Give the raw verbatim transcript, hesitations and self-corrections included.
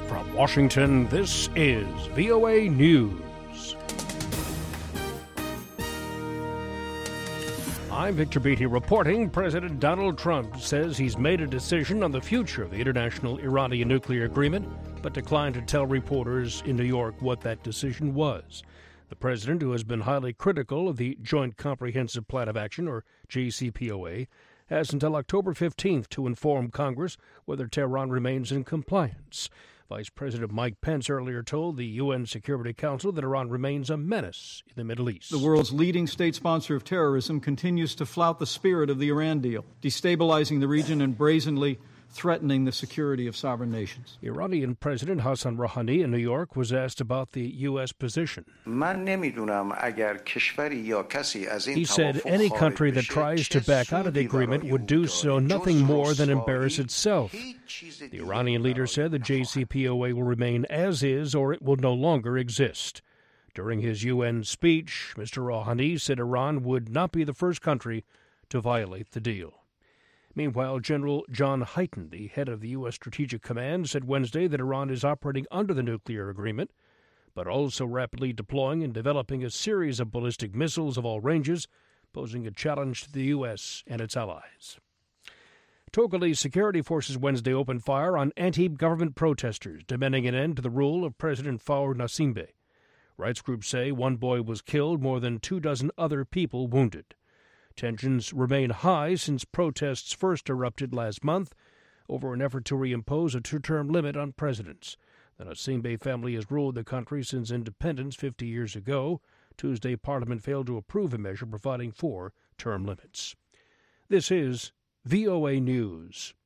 From Washington, this is V O A News. I'm Victor Beatty reporting. President Donald Trump says he's made a decision on the future of the international Iranian nuclear agreement, but declined to tell reporters in New York what that decision was. The president, who has been highly critical of the Joint Comprehensive Plan of Action, or J C P O A, has until October fifteenth to inform Congress whether Tehran remains in compliance. Vice President Mike Pence earlier told the U N Security Council that Iran remains a menace in the Middle East. The world's leading state sponsor of terrorism continues to flout the spirit of the Iran deal, destabilizing the region and brazenly threatening the security of sovereign nations. Iranian President Hassan Rouhani in New York was asked about the U S position. He said any country that tries to back out of the agreement would do so nothing more than embarrass itself. The Iranian leader said the J C P O A will remain as is or it will no longer exist. During his U N speech, Mister Rouhani said Iran would not be the first country to violate the deal. Meanwhile, General John Hyten, the head of the U S Strategic Command, said Wednesday that Iran is operating under the nuclear agreement, but also rapidly deploying and developing a series of ballistic missiles of all ranges, posing a challenge to the U S and its allies. Togolese security forces Wednesday opened fire on anti-government protesters, demanding an end to the rule of President Faure Gnassingbe. Rights groups say one boy was killed, more than two dozen other people wounded. Tensions remain high since protests first erupted last month over an effort to reimpose a two-term limit on presidents. The Gnassingbe family has ruled the country since independence fifty years ago. Tuesday, Parliament failed to approve a measure providing for term limits. This is V O A News.